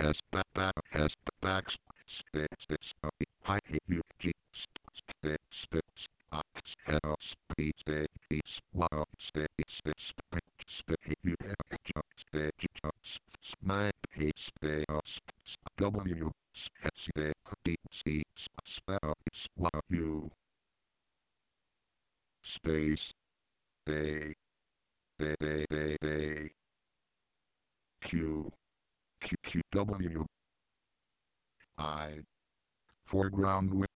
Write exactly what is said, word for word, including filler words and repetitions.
S back back S back space space high U G space space X L space space Y space space space U H space smack space W space D C space Y U space A A A A A Q Q Q W I foreground with